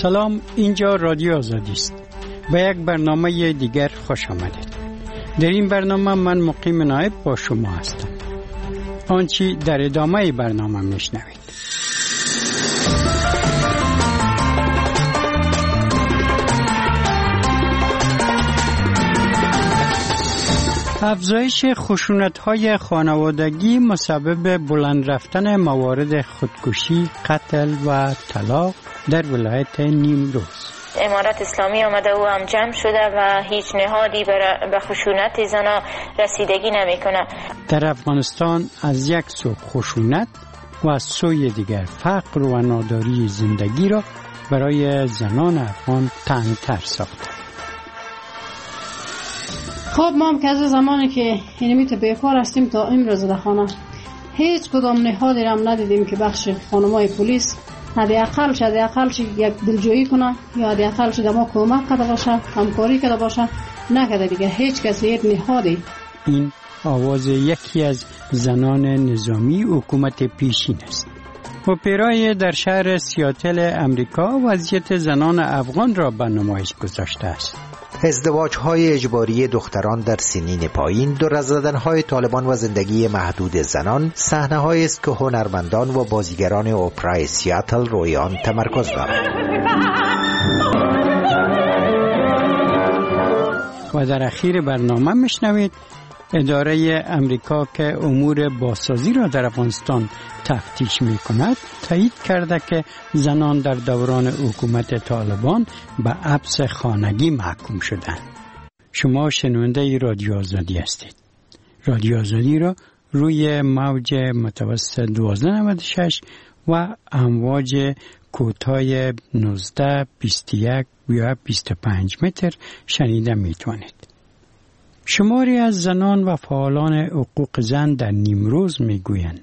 سلام، اینجا رادیو آزادی است. به یک برنامه دیگر خوش آمدید. در این برنامه من مقیم نایب با شما هستم. آنچه در ادامه برنامه میشنوید. افزایش خشونت‌های خانوادگی مسبب بلند رفتن موارد خودکشی، قتل و طلاق در ولایت نیمروز. امارت اسلامی آمده و هم جمع شده و هیچ نهادی به خشونت زنا رسیدگی نمی‌کنه. در افغانستان از یک سو خشونت و از سوی دیگر فقر و ناداری زندگی را برای زنان افغان تنگ‌تر ساخته. خب ما هم که از زمانی که اینمیت بیکار هستیم تا امروز در خانه هیچ کدام نهادی را ندیدیم که بخش خانمای پلیس حداقل یک دلجویی کنه یا حداقل دما کمک کرده باشه، همکاری کرده باشه. نکرده دیگه هیچ کسی یک نهادی. این آواز یکی از زنان نظامی حکومت پیشین است. اپرای در شهر سیاتل امریکا وضعیت زنان افغان را به نمایش گذاشته است. ازدواج‌های اجباری دختران در سنین پایین، دور از زدن‌های طالبان و زندگی محدود زنان، صحنه‌هایی است که هنرمندان و بازیگران اپرای سیاتل روی آن تمرکز دارند. و در اخیر برنامه میشنوید اداره امریکا که امور بازسازی را در افغانستان تفتیش می‌کند تایید کرده که زنان در دوران حکومت طالبان به حبس خانگی محکوم شدند. شما شنونده رادیو آزادی هستید. رادیو آزادی را روی موج متوسط 1296 و امواج کوتاه 19 21 یا 25 متر شنیده می‌توانید. شماری از زنان و فعالان حقوق زن در نیمروز میگویند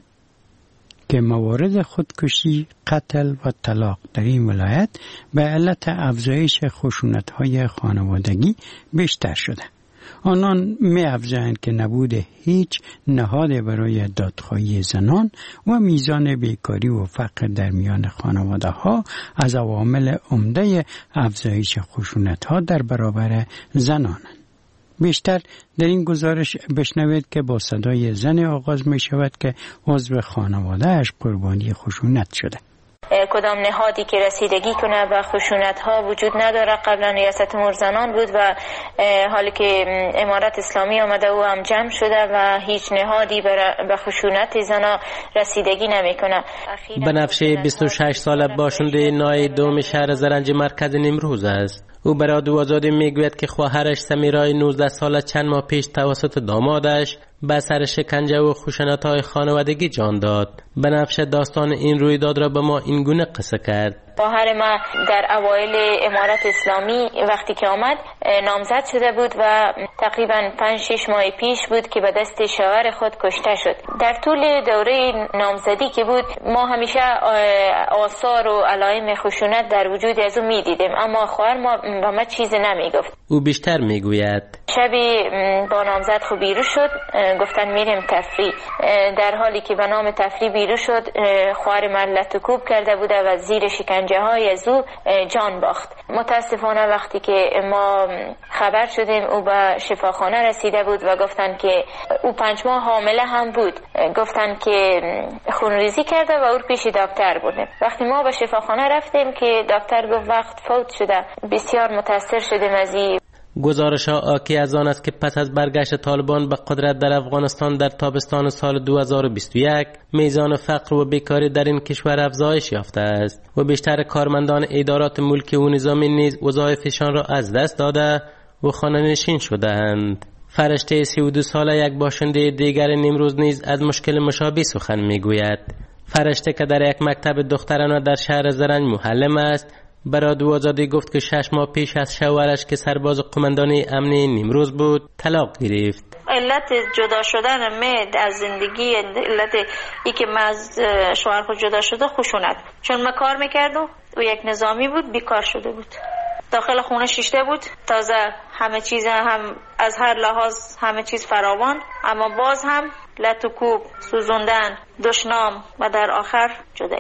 که موارد خودکشی، قتل و طلاق در این ولایت به علت افزایش خشونت‌های خانوادگی بیشتر شده. آنان می‌افزایند که نبود هیچ نهاد برای دادخواهی زنان و میزان بیکاری و فقر در میان خانواده‌ها از عوامل عمده افزایش خشونت‌ها در برابر زنانند. بیشتر در این گزارش بشنوید که با صدای زن آغاز می شود که عضو خانواده‌اش قربانی خشونت شده. کدام نهادی که رسیدگی کنه به خشونت ها وجود نداره. قبلا ریاست امور زنان بود و حالی که امارت اسلامی آمده و هم جمع شده و هیچ نهادی به خشونت زنا رسیدگی نمیکنه. بنفشه 26 ساله باشنده نای دوم شهر زرنج مرکز نیمروز است. او به رادیو آزادی میگوید که خواهرش سمیرای 19 ساله چند ماه پیش توسط دامادش به اثر شکنجه و خشونت‌های خانوادگی جان داد. بنفشه داستان این رویداد را به ما این گونه قصه کرد. خواهر ما در اوایل امارت اسلامی وقتی که آمد نامزد شده بود و تقریبا 5-6 ماه پیش بود که به دست شوهر خود کشته شد. در طول دوره نامزدی که بود ما همیشه آثار و علائم خشونت در وجود از او می‌دیدیم، اما خواهر ما به ما چیزی نمیگفت. او بیشتر میگوید شبی با نامزد خو بیرون شد، گفتن میریم تفریح. در حالی که به نام تفریح بیرون شد خواهر من لطکوب کرده بوده و زیر شکنجه های از او جان باخت. متاسفانه وقتی که ما خبر شدیم او به شفاخانه رسیده بود و گفتن که او 5 ماه حامله هم بود. گفتن که خونریزی کرده و او پیش دکتر بردیم. وقتی ما به شفاخانه رفتیم که دکتر گفت وقت فوت شده. بسیار متاثر شدیم از این. گزارش ها آکی از آن است که پس از برگشت طالبان به قدرت در افغانستان در تابستان سال 2021 میزان فقر و بیکاری در این کشور افزایش یافته است و بیشتر کارمندان ادارات ملکی و نظامی نیز وظایفشان را از دست داده و خانه‌نشین شده‌اند. فرشته 32 ساله یک باشنده دیگر نیمروز نیز از مشکل مشابه سخن میگوید. فرشته که در یک مکتب دخترانه در شهر زرنج معلم است، برای رادیو آزادی گفت که 6 ماه پیش از شوهرش که سرباز قماندانی امنی نیمروز بود طلاق گرفت. علت جدا شدن من از زندگی، علت ای که من از شوهر خود جدا شده خشونت، چون من کار میکردم و یک نظامی بود بیکار شده بود، داخل خونه شیشته بود، تازه همه چیز هم از هر لحاظ همه چیز فراوان، اما باز هم لطکوب، سوزوندن، دشنام و در آخر جدایی.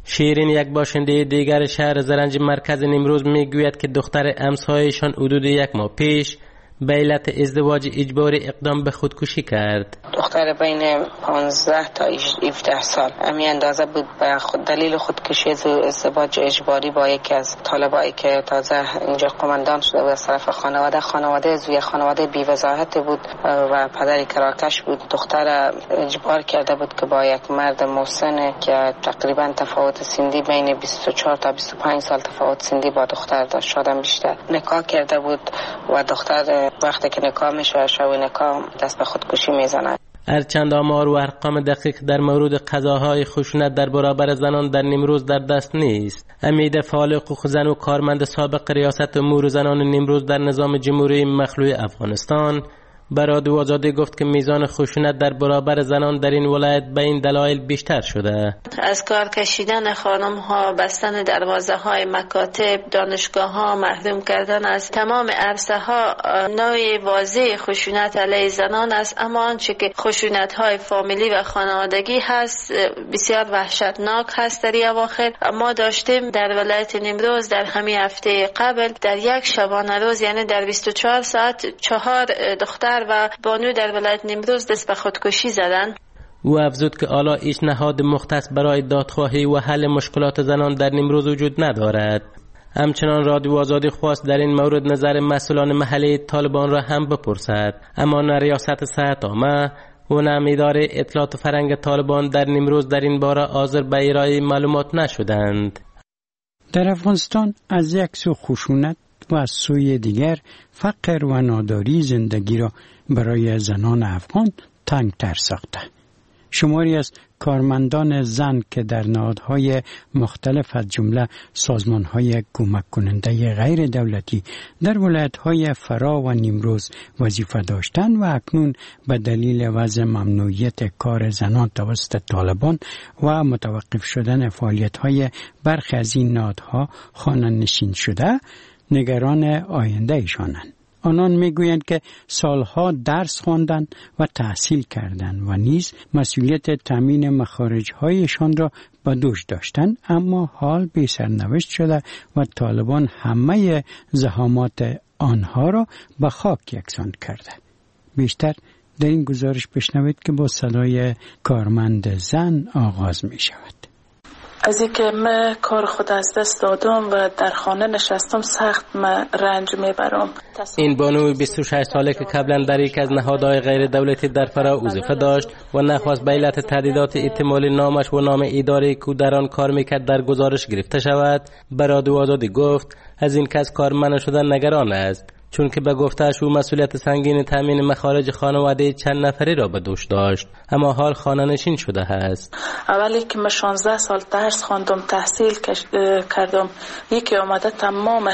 شیرین، یک باشنده دیگر شهر زرنج مرکز نیمروز، میگوید که دختر امسایشان حدود 1 ماه پیش به علت ازدواج اجباری اقدام به خودکشی کرد. دختر بین 15 تا 17 سال همین اندازه بود به دلیل خودکشی ازدواج اجباری با یکی از طالبایی که تازه اینجا قماندان شده بود از طرف خانواده زوی خانواده بی‌وضاحت بود و پدری کراکش بود. دختر اجبار کرده بود که با یک مرد مسن که تقریبا تفاوت سنی بین 24 تا 25 سال تفاوت سنی با دختر داشت، شاید بیشتر، نکاح کرده بود و دختر وقتی که نکاح میشه شب نکاح دست به خودکشی میزنه. هرچند آمار و ارقام دقیق در مورد قضاهای خشونت در برابر زنان در نیمروز در دست نیست. امید فعال حقوق زن و کارمند سابق ریاست امور زنان نیمروز در نظام جمهوری مخلوع افغانستان به رادیو آزادی گفت که میزان خشونت در برابر زنان در این ولایت به این دلایل بیشتر شده. از کار کشیدن خانم ها، بستن دروازه های مکاتب، دانشگاه ها، محروم کردن از تمام عرصه ها نوع واضح خشونت علیه زنان است. اما آنچه که خشونت های فامیلی و خانوادگی هست بسیار وحشتناک هست. در اواخر ما داشتیم در ولایت نیمروز در همین هفته قبل در یک شبانه روز، یعنی در 24 ساعت 4 دختر و بانو در ولایت نیمروز دست به خودکشی زدن. او افزود که حالا هیچ نهاد مختص برای دادخواهی و حل مشکلات زنان در نیمروز وجود ندارد. همچنان رادیو آزادی خواست در این مورد نظر مسئولان محلی طالبان را هم بپرسد، اما نه ریاست صحت عامه و نه اداره اطلاعات فرهنگ طالبان در نیمروز در این باره حاضر به ارائه معلومات نشدند. در افغانستان از یک سو خشونت و از سوی دیگر فقر و ناداری زندگی را برای زنان افغان تنگ‌تر ساخته. شماری از کارمندان زن که در نهادهای مختلف از جمله سازمانهای کمک کننده غیر دولتی در ولایت‌های فرا و نیمروز وظیفه داشتند و اکنون به دلیل وضع ممنوعیت کار زنان توسط طالبان و متوقف شدن فعالیت‌های برخی از این نهادها خانه‌نشین شده، نگران آینده ایشانند. آنان میگویند که سالها درس خواندند و تحصیل کردند و نیز مسئولیت تامین مخارج‌هایشان را به دوش داشتند، اما حال بی سرنوشت شده و طالبان همه زحمات آنها را به خاک یکسان کرده. بیشتر در این گزارش بشنوید که با صدای کارمند زن آغاز می شود. از اینکه من کار خود از دست دادم و در خانه نشستم سخت من رنج میبرم. این بانوی 26 ساله که قبلا در یک از نهادهای غیر دولتی در فرا وظیفه داشت و نخواست به علت تهدیدات احتمالی نامش و نام اداره که در آن کار میکرد در گزارش گرفته شود، به رادیو آزادی گفت از این کس کارمند شدن نگران است، چون که به گفته‌اش او مسئولیت سنگین تامین مخارج خانواده چند نفری را به دوش داشت، اما حال خانه‌نشین شده است. اولی که من 16 سال درس خواندم، تحصیل کردم، یکی آمده تمام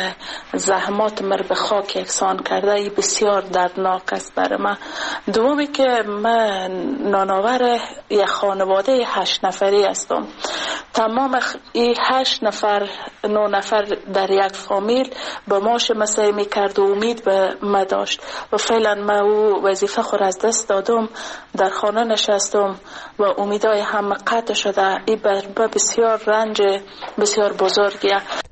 زحمات من به خاک یکسان کرده. این بسیار دردناک است برای من. دومی که من نانآور یک خانواده 8 نفری هستم. تمام این 8 نفر 9 نفر در یک فامیل با ماش مسایی میکرد و امید به ما داشت و فعلا من او وظیفه خود از دست دادم، در خانه نشستم و امیدهای همه قطع شده. این بر بسیار رنج بسیار بزرگیه.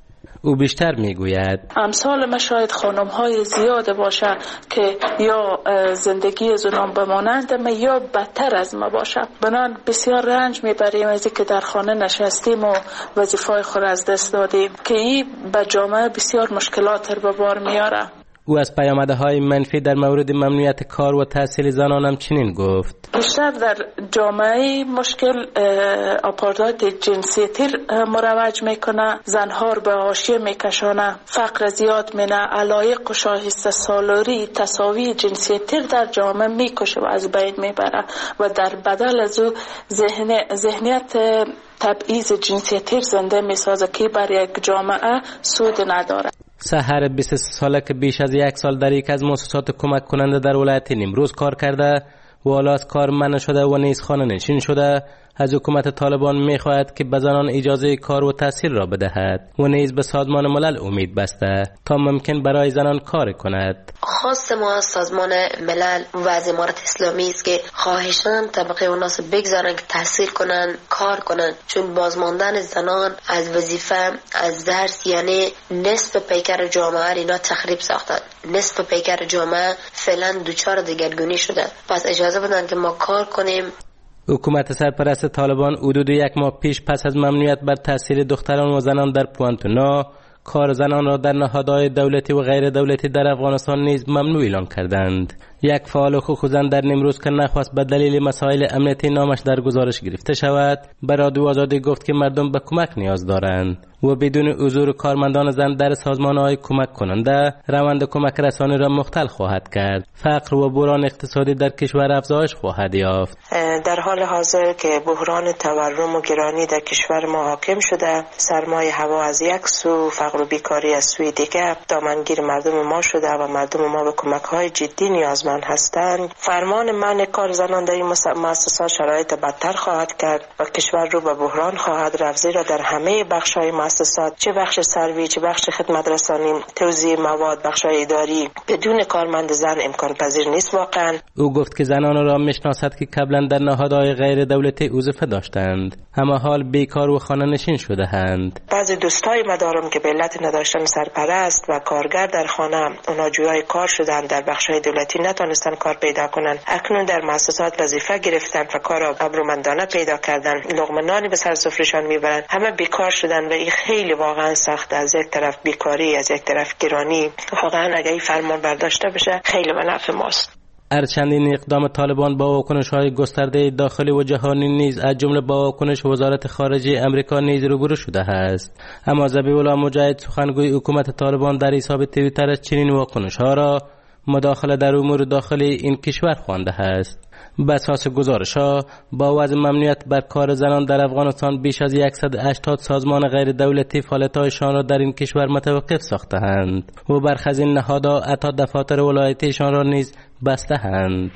او بیشتر میگوید امثال ما شاید خانم های زیاده باشه که یا زندگی زنان بمانند ما یا بدتر از ما باشه. بنان بسیار رنج میبریم از اینکه در خانه نشستیم و وظیفه خود از دست دادیم که این به جامعه بسیار مشکلات به بار میاره. او از پیامدهای منفی در مورد ممنوعیت کار و تحصیل زنان هم چنین گفت: بیشتر در جامعه مشکل آپاردهایت جنسیتی مروج میکنه، زنها رو به حاشیه میکشانه، فقر زیاد مینه، علایق و شایسته سالاری تساوی جنسیتی در جامعه میکشه و از بین میبره و در بدل از او ذهنیت تبعیض جنسیتی زنده میسازه که بر یک جامعه سود نداره. سحر 23 ساله که بیش از 1 سال در یک از مؤسسات کمک کننده در ولایت نیمروز کار کرده و حالا از کار منع شده و نیز خانه نشین شده، از حکومت طالبان می‌خواهد که به زنان اجازه کار و تحصیل را بدهد و نیز به سازمان ملل امید بسته تا ممکن برای زنان کار کند. خواست ما از سازمان ملل و از امارت اسلامی است که خواهشاً طبقه مناسب بگذارن که تحصیل کنن، کار کنن، چون بازماندن زنان از وظیفه، از درس، یعنی نصف پیکر جامعه اینا تخریب ساختن. نصف پیکر جامعه فعلا دوچار دگرگونی شده. پس اجازه بدن که ما کار کنیم. حکومت سرپرست طالبان حدود 1 ماه پیش پس از ممنوعیت بر تحصیل دختران و زنان در پوانتونا، کار زنان را در نهادهای دولتی و غیر دولتی در افغانستان نیز ممنوع اعلام کردند. یک فعال حقوق زن در نیمروز که نخواست به دلیل مسائل امنیتی نامش در گزارش گرفته شود، به رادیو آزادی گفت که مردم به کمک نیاز دارند و بدون حضور کارمندان زن در سازمان‌های کمک کننده روند کمک رسانی را مختل خواهد کرد. فقر و بحران اقتصادی در کشور افزایش خواهد یافت. در حال حاضر که بحران تورم و گرانی در کشور ما حاکم شده، سرمایه هوا از یک سو، فقر و بیکاری از سوی دیگر دامنگیر مردم ما شده و مردم ما به کمک‌های جدی نیازمند هستند. فرمان منع کار زنان در این مؤسسات شرایط بدتر خواهد کرد و کشور رو به بحران خواهد رفت، زیرا در همه بخش‌های مؤسسات، چه بخش سروی، چه بخش خدمت رسانی، توزیع مواد، بخش‌های اداری، بدون کارمند زن امکان پذیر نیست واقعا. او گفت که زنان را میشناسد که قبلا در نهادهای غیر دولتی وظیفه داشتند اما حال بیکار و خانه نشین شده‌اند. بعضی دوستای ما دارم که به علت نداشتن سرپرست و کارگر در خانه اونا جویای کار شدن، در بخش‌های دولتی نتونستن کار پیدا کنن، اکنون در مؤسسات وظیفه گرفتن و کار ابرومندانه پیدا کردن، لقمه نانی به سر سفرهشان میبرن، همه بیکار شدن و این خیلی واقعا سخت. از یک طرف بیکاری، از یک طرف گرانی. واقعا اگه این فرمان برداشته بشه خیلی به نفع ماست. هرچندین اقدام طالبان با واکنش‌های گسترده داخلی و جهانی نیز از جمله با واکنش وزارت خارجه امریکا نیز روبرو شده است، اما ذبیح الله مجاهد سخنگوی حکومت طالبان در حساب توییترش چنین واکنش‌ها را مداخله در امور داخلی این کشور خوانده است. به اساس گزارش‌ها با وضع ممنوعیت بر کار زنان در افغانستان بیش از 180 سازمان غیر دولتی فعالیت‌هایشان را در این کشور متوقف ساخته‌اند و برخی از این نهادها حتی دفاتر ولایتیشان را نیز بسته‌اند.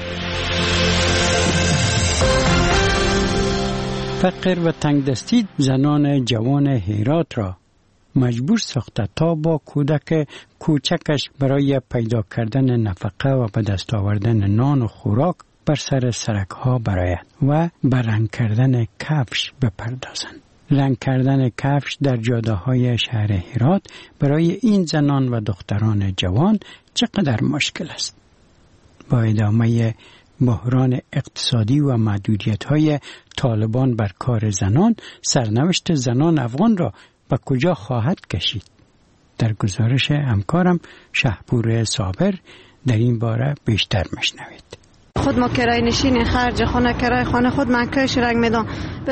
فقر و تنگدستی زنان جوان هرات را مجبور ساخته تا با کودک کوچکش برای پیدا کردن نفقه و به دست آوردن نان و خوراک بر سر سرک ها برآید و به رنگ کردن کفش بپردازند. رنگ کردن کفش در جاده های شهر هرات برای این زنان و دختران جوان چقدر مشکل است. با ادامه بحران اقتصادی و محدودیت های طالبان بر کار زنان، سرنوشت زنان افغان را به کجا خواهد کشید؟ در گزارش همکارم شهپور صابر در این باره بیشتر میشنوید. خود ما کرای نشین خرج خانه، کرای خانه خود من کش رنگ میدم.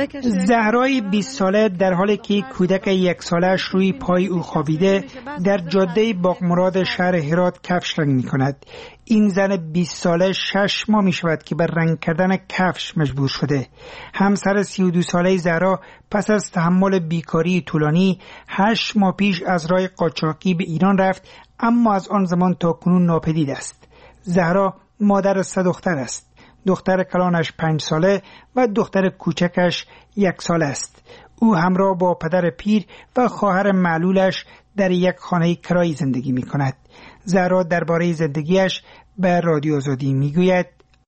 زهرای 20 ساله در حالی که کودک 1 سالش روی پای او خوابیده در جاده باغمراد شهر هرات کفش رنگ می کند. این زن 20 ساله 6 ماه می شود که بر رنگ کردن کفش مجبور شده. همسر 32 ساله زهرا پس از تحمل بیکاری طولانی 8 ماه پیش از راه قاچاقی به ایران رفت، اما از آن زمان تا کنون ناپدید است. زهرا مادر 3 دختر است. دختر کلانش 5 ساله و دختر کوچکش 1 ساله است. او همراه با پدر پیر و خواهر معلولش در یک خانه کرایی زندگی می کند. زهرا درباره زندگیش به رادیو آزادی می گوید: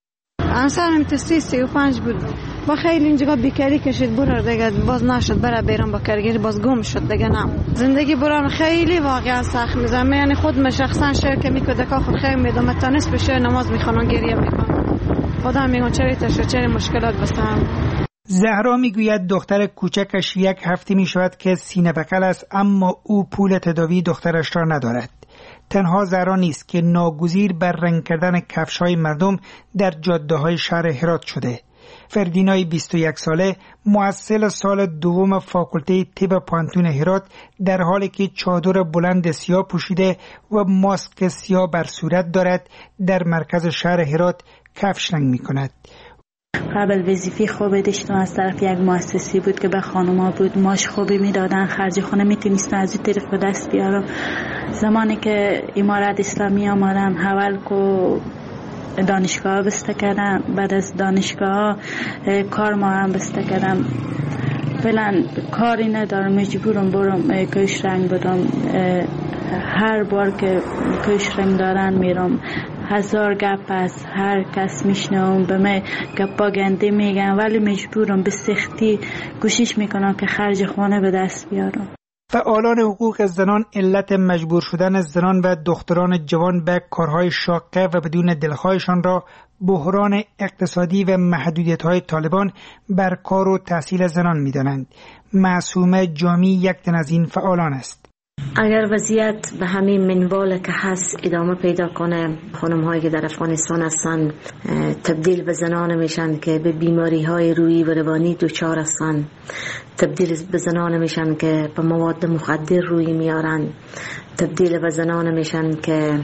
همسرم تستی 35 بود، با خیلی اینجا بیکاری کشید، برو دیگه باز نشد، برای بیرون با کارگری باز گم شد دیگه. نه زندگی برام خیلی واقعا سخت میزنه، یعنی خود من شخصا شعر که میکردم خود خیلی میدم تا نصف شعر نماز میخوام گریه میکنم. خدا میگم چه مشکلات بسام. زهرا میگوید دختر کوچکش 1 هفته میشود که سینه بکل است، اما او پول تداوی دخترش را ندارد. تنها زهرا نیست که ناگزیر بر رنگ کردن کفش‌های مردم در جاده‌های شهر هرات شده. فردینای 21 ساله محصل سال دوم فاکولته طب پانتون هرات در حالی که چادر بلند سیاه پوشیده و ماسک سیاه بر صورت دارد در مرکز شهر هرات کفش رنگ می‌کند. قبل وظیفه خوبی داشتم، از طرف یک مؤسسه بود که به خانوما بود، ماش خوبی میدادن، خرج خانه میتونستم از این طریق به دست بیارم. زمانی که امارت اسلامی آمدن حول کو دانشگاه بسته کردم. بعد از دانشگاه کار ما هم بسته کردم. فعلا کاری ندارم، مجبورم برم کش رنگ بدم. هر بار که کش رنگ دارن میرم، هزار گپ از هر کس میشنوم، به من گپا گنده میگن، ولی مجبورم به سختی کوشش میکنم که خرج خانه به دست بیارم. فعالان حقوق زنان علت مجبور شدن زنان و دختران جوان به کارهای شاقه و بدون دلخواهشان را بحران اقتصادی و محدودیت‌های طالبان بر کار و تحصیل زنان می‌دانند. معصومه جامی یک تن از این فعالان است. اگر وضعیت به همین منوال که هست ادامه پیدا کنه، خانم‌هایی که در افغانستان هستند تبدیل به زنان میشن که به بیماری‌های روحی و روانی دچار هستند، تبدیل به زنان میشن که به مواد مخدر روی میارن، تبدیل به زنان میشن که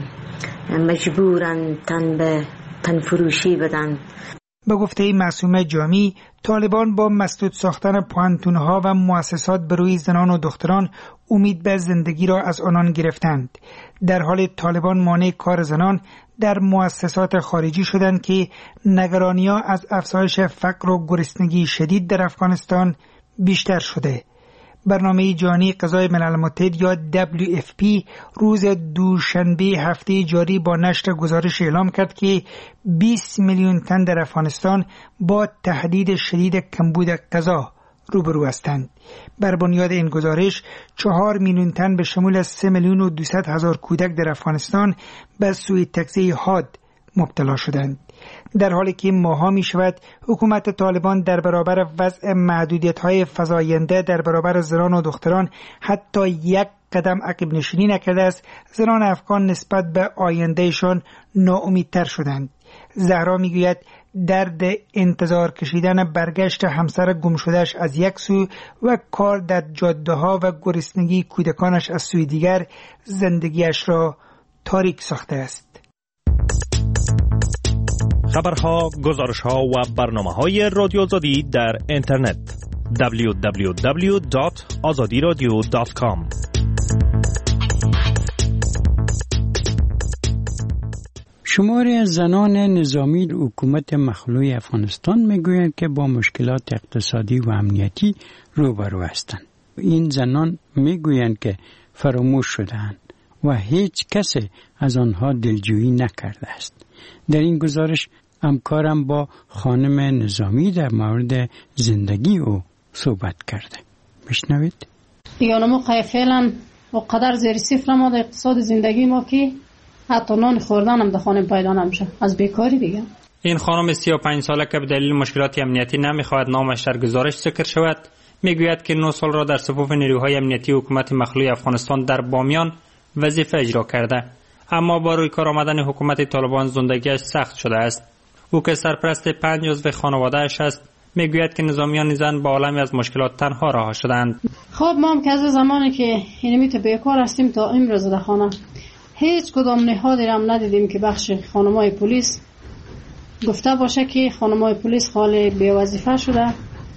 مجبورن تن فروشی بدن. به گفته معصومه جامی، طالبان با مسدود ساختن پوهنتون‌ها و مؤسسات بروی زنان و دختران امید به زندگی را از آنان گرفتند. در حال طالبان مانع کار زنان در مؤسسات خارجی شدند که نگرانی‌ها از افزایش فقر و گرسنگی شدید در افغانستان بیشتر شده. برنامه جهانی غذای ملل متحد یا WFP روز دوشنبه هفته جاری با نشر گزارش اعلام کرد که 20 میلیون تن در افغانستان با تهدید شدید کمبود غذا روبرو هستند. بر بنیاد این گزارش 4 میلیون تن به شمول 3 میلیون و 200 هزار کودک در افغانستان به سوء تغذیه حاد مبتلا شدند. در حالی که ماها می شود حکومت طالبان در برابر وضع محدودیت‌های فزاینده در برابر زنان و دختران حتی یک قدم عقب نشینی نکرده است، زنان افغان نسبت به آیندهشان ناامیدتر شدند. زهرا می گوید درد انتظار کشیدن برگشت همسر گم شدهش از یک سو و کار در جاده‌ها و گرسنگی کودکانش از سوی دیگر زندگیش را تاریک ساخته است. خبرها، گزارشها و برنامه‌های رادیو آزادی در اینترنت www.azadiradio.com. شماری از زنان نظامی حکومت مخلوع افغانستان میگویند که با مشکلات اقتصادی و امنیتی روبرو هستند. این زنان میگویند که فراموش شده‌اند و هیچ کسی از آنها دلجویی نکرده است. در این گزارش همکارم با خانم نظامی در مورد زندگی او صحبت کرده. بشنوید. یعنی فعلا و قدر زیر صفر ما در اقتصاد زندگی ما که حتی نان خوردن هم در خانه پیدا نمیشه از بیکاری دیگه. این خانم 35 ساله که به دلیل مشکلات امنیتی نمیخواهد نامش در گزارش ذکر شود، میگوید که 9 سال را در صفوف نیروهای امنیتی حکومت مخلوع افغانستان در بامیان وظیفه اجرا کرده، اما با روی کار آمدن حکومت طالبان زندگیش سخت شده است. او که سرپرست 5 عضو خانواده‌اش است، میگوید که نظامیان زن با عالمی از مشکلات تنها رها شدند. خب ما هم که از زمانی که اینمی تو بیکار هستیم تا امروز در خانه هیچ کدام نهادی را هم ندیدیم که بخش خانمای پلیس گفته باشه که خانمای پلیس خالی بی وظیفه شده،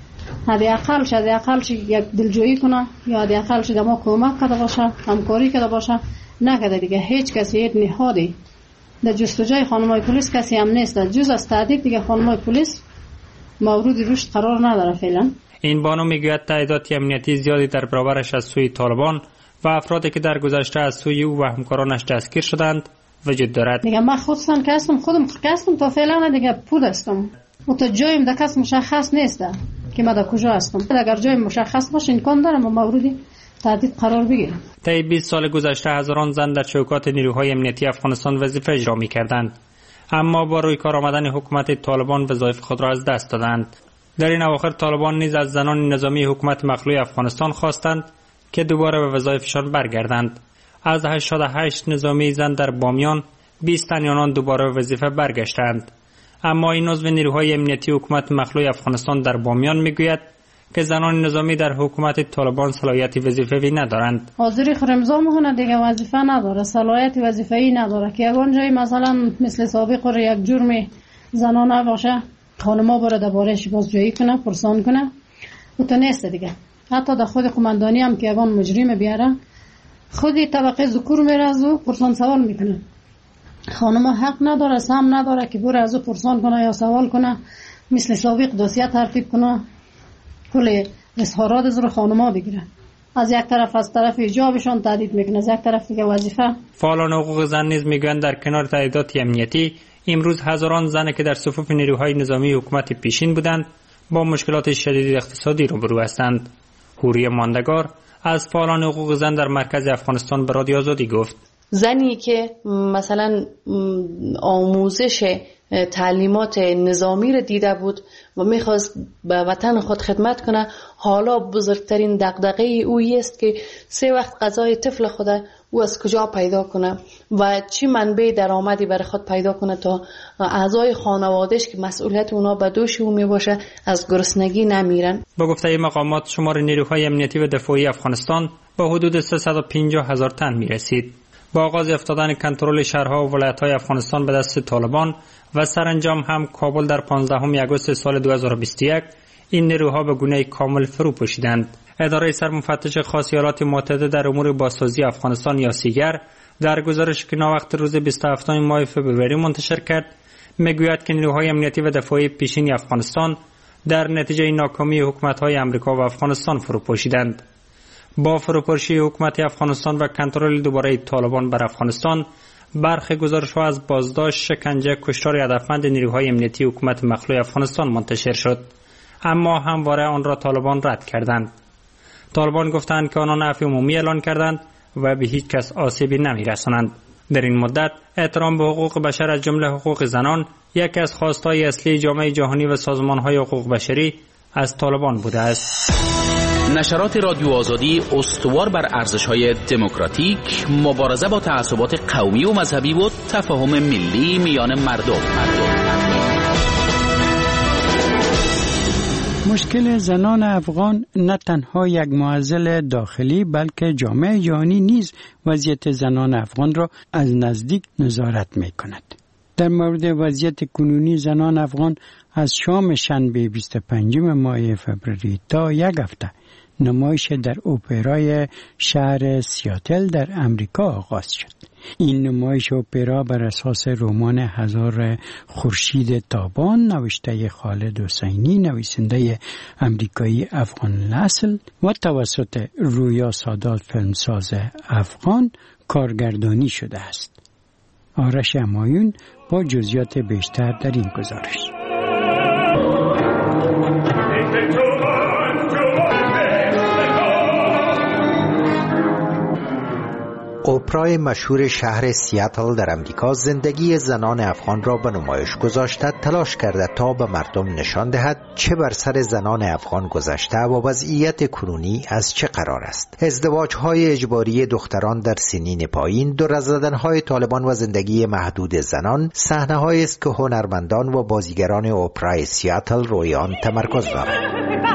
حداقل یک دلجویی کنه یا حداقل ما کمک کرده باشه، همکاری کرده باشه. نکرده دیگه. هیچ کسی یک نهادی در جستجوی خانمای پلیس کسی هم نیست. جز از تعدید دیگه خانمای پلیس مورد رشد قرار نداره فعلا. این بانو میگوید تعداد امنیتی زیادی در برابرش از سوی طالبان و افرادی که در گذشته از سوی او و همکارانش دستگیر شدند وجود دارد. دیگه من خودم کسم تا فعلا دیگه پود هستم و تا جایم در کس مشخص نیست که من در کجا هستم. اگر جای مشخص باشه امکان دارم و موردی تهدید قرار بگیرم. طی 20 سال گذشته هزاران زن در چوکات نیروهای امنیتی افغانستان وظیفه اجرا می‌کردند، اما با روی کار آمدن حکومت طالبان وظایف خود را از دست دادند. در این اواخر طالبان نیز از زنان نظامی حکومت مخلوع افغانستان خواستند که دوباره به وظایفشان برگردند. از 88 نظامی زن در بامیان 20 تن آنان دوباره به وظیفه برگشتند، اما این عضو نیروهای امنیتی حکومت مخلوع افغانستان در بامیان میگوید که زنان نظامی در حکومت طالبان صلاحیت وظیفه‌ای ندارند. حاضری خرمزا میکنه دیگه وظیفه نداره، صلاحیت وظیفه‌ای نداره که یگان جایی مثلا مثل سابق رو یک جرم زنانه باشه خانما بره درباره‌اش بازجویی کنه، پرسان کنه، و تو نیست دیگه. حتی در خود قماندانی هم که یگان مجرم بیاره خود طبقه ذکور میره از او پرسان سوال میکنه خانم حق نداره، سهم نداره که بره از او پرسان کنه یا سوال کنه، مثل سابق دوسیه ترتیب کنه، کل اظهارات از رو خانم‌ها بگیره. از یک طرف از طرف ایجابشان تهدید میکنه، از یک طرف دیگه وظیفه. فعالان حقوق زن نیز میگویند در کنار تهدیدات امنیتی امروز هزاران زن که در صفوف نیروهای نظامی حکومت پیشین بودند با مشکلات شدید اقتصادی روبرو هستند. حوری ماندگار از فعالان حقوق زن در مرکز افغانستان به رادیو آزادی گفت: زنی که مثلا آموزش تعلیمات نظامی را دیده بود و میخواست به وطن خود خدمت کنه، حالا بزرگترین دغدغه او است که 3 وقت غذای طفل خود او از کجا پیدا کنه و چی منبع درآمدی برای خود پیدا کنه تا اعضای خانوادهش که مسئولیت اونا به دوش او میباشه از گرسنگی نمیرن. با گفته مقامات شمار نیروهای امنیتی و دفاعی افغانستان با حدود 350,000 تن میرسید. با آغاز افتادن کنترل شهرها و ولایت‌های افغانستان به دست طالبان و سرانجام هم کابل در 15 آگوست سال 2021 این نیروها به گونه کامل فرو پوشیدند. اداره سرمفتش خاص ایالات متحده در امور بازسازی افغانستان یا سیگر در گزارش که ناوقت روز 27 ماه فوریه منتشر کرد میگوید که نیروهای امنیتی و دفاعی پیشین افغانستان در نتیجه ناکامی حکومت‌های آمریکا و افغانستان فرو پوشیدند. با فروپاشی حکومت افغانستان و کنترل دوباره طالبان بر افغانستان، برخی گزارش‌ها از بازداشت، شکنجه، کشتار هدفمند نیروهای امنیتی حکومت مخلوع افغانستان منتشر شد، اما همواره آن را طالبان رد کردند. طالبان گفتند که آنها عفو عمومی اعلان کردند و به هیچ کس آسیبی نمی‌رسانند. در این مدت احترام به حقوق بشر از جمله حقوق زنان یکی از خواست‌های اصلی جامعه جهانی و سازمان‌های حقوق بشری از طالبان بوده است. نشرات رادیو آزادی استوار بر ارزش‌های دموکراتیک، مبارزه با تعصبات قومی و مذهبی و تفاهم ملی میان مردم. مشکل زنان افغان نه تنها یک معضل داخلی بلکه جامعه جهانی نیز وضعیت زنان افغان را از نزدیک نظارت می‌کند. در مورد وضعیت کنونی زنان افغان از شام شنبه 25 ماه فوریه تا یک هفته نمایش در اپرای شهر سیاتل در امریکا آغاز شد. این نمایش اپرا بر اساس رمان هزار خورشید تابان نوشته خالد حسینی نویسنده امریکایی افغان اصل و توسط رویا سادات فیلمساز افغان کارگردانی شده است. آرش همایون با جزئیات بیشتر در این گزارش. اپرای مشهور شهر سیاتل در امریکا زندگی زنان افغان را به نمایش گذاشته، تلاش کرده تا به مردم نشان دهد چه بر سر زنان افغان گذشته و وضعیت کنونی از چه قرار است. ازدواج‌های اجباری دختران در سنین پایین، دور از زدن‌های طالبان و زندگی محدود زنان، صحنه‌هایی است که هنرمندان و بازیگران اپرای سیاتل روی آن تمرکز دارند.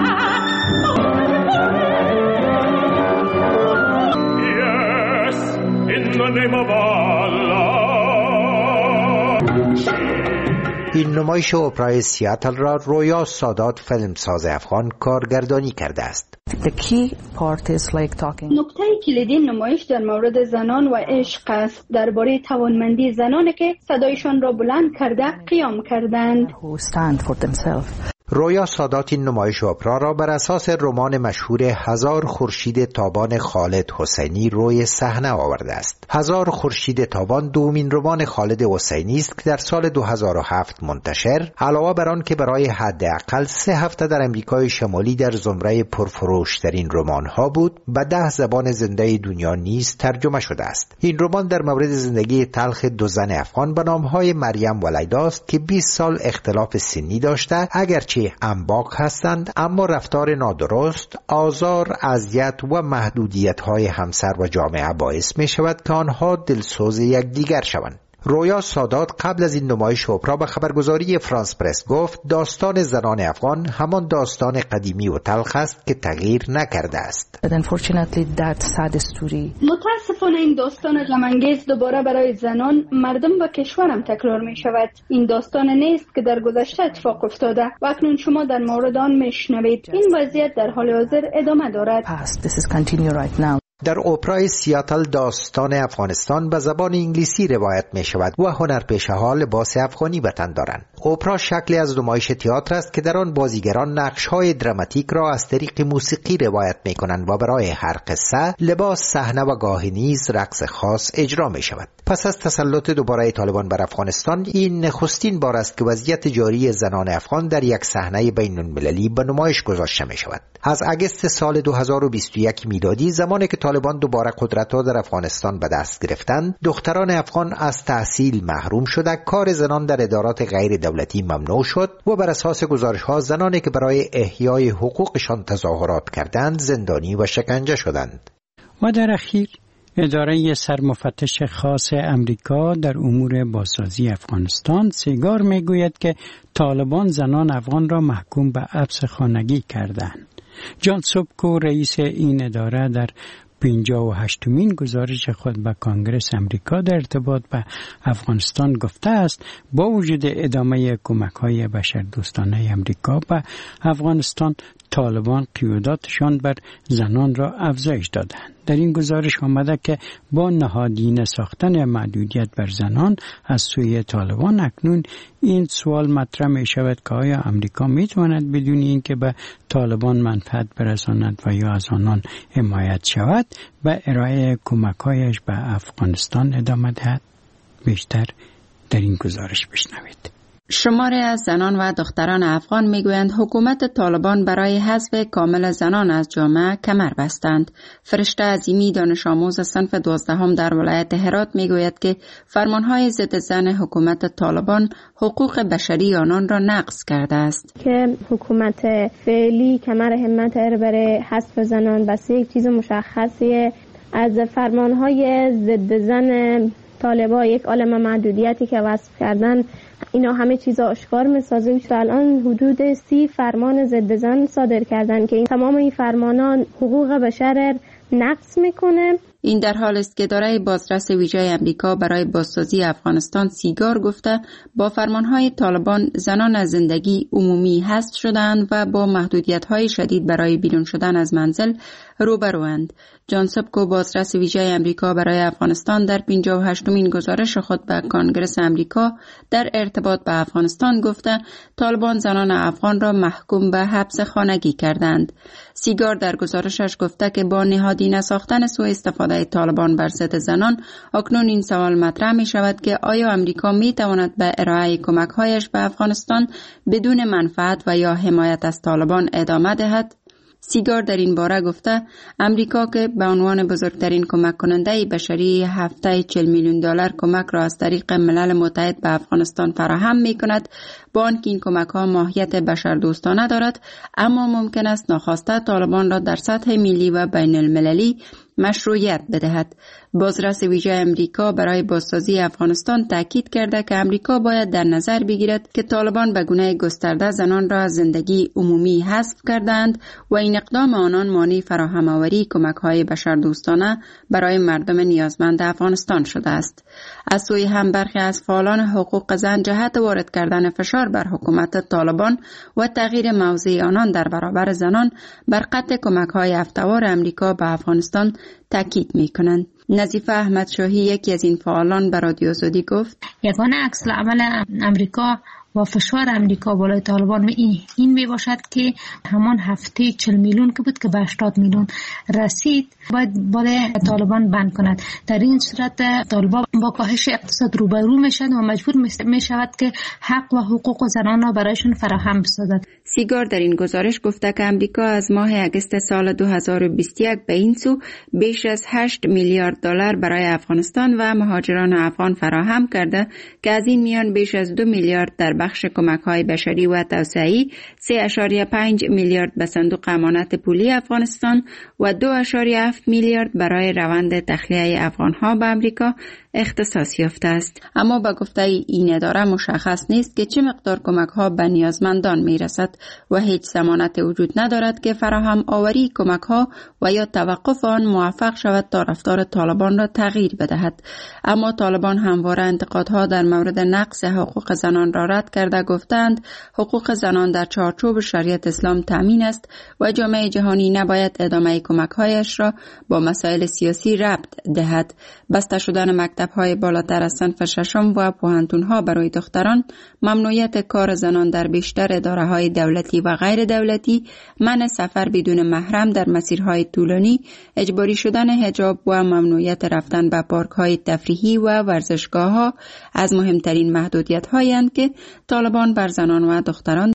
این نمایش اپرای سیاتل را رویا سادات فیلمساز افغان کارگردانی کرده است. نکته کلیدی نمایش در مورد زنان و عشق است، درباره توانمندی زنانی که صدایشان را بلند کرده قیام کردند. رویا سادات این نمایش اپرا را بر اساس رمان مشهور هزار خورشید تابان خالد حسینی روی صحنه آورده است. هزار خورشید تابان دومین رمان خالد حسینی است که در سال 2007 منتشر، علاوه بر آن که برای حداقل 3 هفته در امریکای شمالی در زمره پرفروشترین رمان‌ها بود، به 10 زبان زنده دنیا نیز ترجمه شده است. این رمان در مورد زندگی تلخ 2 زن افغان به نام‌های مریم و لیلا است که 20 سال اختلاف سنی داشته، اگرچه انباق هستند اما رفتار نادرست، آزار، اذیت و محدودیت‌های همسر و جامعه باعث می شود که آنها دلسوز یکدیگر شوند. رویا سادات قبل از این نمایش اپرا به خبرگزاری فرانس پرس گفت داستان زنان افغان همان داستان قدیمی و تلخ است که تغییر نکرده است. متاسفانه این داستان غم‌انگیز دوباره برای زنان، مردم و کشورم تکرار می شود. این داستان نیست که در گذشته اتفاق افتاده و اکنون شما در مورد آن می شنوید. این وضعیت در حال حاضر ادامه دارد. در اپرای سیاتل داستان افغانستان به زبان انگلیسی روایت می شود و هنرپیشه‌ها لباس افغانی به تن دارند. اپرا شکلی از نمایش تئاتر است که در آن بازیگران نقش‌های دراماتیک را از طریق موسیقی روایت می کنند و برای هر قصه لباس، صحنه و گاهی نیز رقص خاص اجرا می شود. پس از تسلط دوباره طالبان بر افغانستان، این نخستین بار است که وضعیت جاری زنان افغان در یک صحنه بین‌المللی به نمایش گذاشته می شود. از اگست سال 2021 میلادی، زمانی که طالبان دوباره قدرت را در افغانستان به دست گرفتند، دختران افغان از تحصیل محروم شده، کار زنان در ادارات غیر دولتی ممنوع شد و بر اساس گزارش‌ها زنانی که برای احیای حقوقشان تظاهرات کردند زندانی و شکنجه شدند. و در اخیر اداره سرمفتش خاص امریکا در امور بازسازی افغانستان سیگار میگوید که طالبان زنان افغان را محکوم به حبس خانگی کردند. جان سوبکو رئیس این اداره در 58مین گزارش خود به کنگره امریکا در ارتباط به افغانستان گفته است با وجود ادامه کمک‌های بشردوستانه امریکا به افغانستان، طالبان قیوداتشان بر زنان را افزایش دادند. در این گزارش آمده که با نهادینه ساختن محدودیت بر زنان از سوی طالبان، اکنون این سوال مطرح می شود که آیا امریکا می تواند بدون اینکه به طالبان منفعت برساند و یا از آنان حمایت شود به ارائه کمک‌هایش به افغانستان ادامه دهد؟ بیشتر در این گزارش بشنوید. شماری از زنان و دختران افغان میگویند حکومت طالبان برای حذف کامل زنان از جامعه کمر بستند. فرشته عظیمی دانش آموز صنف 12 در ولایت هرات میگوید که فرمانهای ضد زن حکومت طالبان حقوق بشری آنان را نقض کرده است. که حکومت فعلی کمر همت برای حذف زنان بس یک چیز مشخصیه. از فرمانهای ضد زن طالبان یک عالم محدودیتی که وصف کردن، اینا همه چیزا آشکار می‌سازه. و الان حدود 30 فرمان ضد زن صادر کردن که تمام این فرمانان حقوق بشر نقض میکنه. این در حال است که اداره بازرس ویژه امریکا برای بازسازی افغانستان سیگار گفته با فرمانهای طالبان زنان از زندگی عمومی حذف شدند و با محدودیت‌های شدید برای بیرون شدن از منزل روبروند. جان سوبکو بازرس ویژه امریکا برای افغانستان در 58مین گزارش خود به کنگره امریکا در ارتباط به افغانستان گفته طالبان زنان افغان را محکوم به حبس خانگی کردند. سیگار در گزارشش گفته که با نهادینه ساختن سوء استفاده طالبان بر ضد زنان، اکنون این سوال مطرح می شود که آیا امریکا می تواند به ارائه کمک‌هایش به افغانستان بدون منفعت و یا حمایت از طالبان ادامه دهد؟ سیگار در این باره گفته امریکا که به عنوان بزرگترین کمک کننده بشری هفته $40 میلیون کمک را از طریق ملل متحد به افغانستان فراهم می کند، با آنکه این کمک ها ماهیت بشردوستانه دارد، اما ممکن است ناخواسته طالبان را در سطح ملی و بین المللی مشروعیت بدهد. بازرس ویژه امریکا برای بازسازی افغانستان تاکید کرده که امریکا باید در نظر بگیرد که طالبان به گونه گسترده زنان را از زندگی عمومی حذف کردند و این اقدام آنان مانع فراهم آوری کمک‌های بشردوستانه برای مردم نیازمند افغانستان شده است. از سوی هم برخی از فعالان حقوق زن جهت وارد کردن فشار بر حکومت طالبان و تغییر موضع آنان در برابر زنان بر قطع کمک‌های هفته‌وار امریکا به افغانستان تاکید می‌کنند. نظیفه احمد شاهی یکی از این فعالان به رادیو آزادی گفت یگانه عکس العمل امریکا و فشار امریکا بالای طالبان این می باشد که همان هفته 40 میلیون که بود که به 80 میلیون رسید باید بالای طالبان بند کند. در این صورت طالبان با کاهش اقتصاد روبرو می شود و مجبور می شود که حق و حقوق زنان را برایشون فراهم بسازد. سیگار در این گزارش گفته که امریکا از ماه اگست سال 2021 به این سو بیش از $8 میلیارد برای افغانستان و مهاجران افغان فراهم کرده که از این میان بیش از 2 میلیارد در بخش کمک‌های بشری و توسعه‌ای، 3.5 میلیارد به صندوق امانت پولی افغانستان و 2.7 میلیارد برای روند تخلیه افغان‌ها به امریکا اختصاص یافته است. اما به گفته این اداره مشخص نیست که چه مقدار کمک ها به نیازمندان می رسد و هیچ ضمانت وجود ندارد که فراهم آوری کمک ها و یا توقف آن موفق شود تا رفتار طالبان را تغییر بدهد. اما طالبان همواره انتقادها در مورد نقض حقوق زنان را رد کرده گفتند حقوق زنان در چارچوب شریعت اسلام تامین است و جامعه جهانی نباید ادامه کمک‌هایش را با مسائل سیاسی ربط دهد. بسته شدن مکتب‌های بالاتر از صنف ششم و پوهنتون‌ها برای دختران، ممنوعیت کار زنان در بیشتر اداره‌های دولتی و غیر دولتی، منع سفر بدون محرم در مسیرهای طولانی، اجباری شدن حجاب و ممنوعیت رفتن به پارک‌های تفریحی و ورزشگاه‌ها از مهمترین محدودیت‌هایی اند که طالبان بر زنان و دختران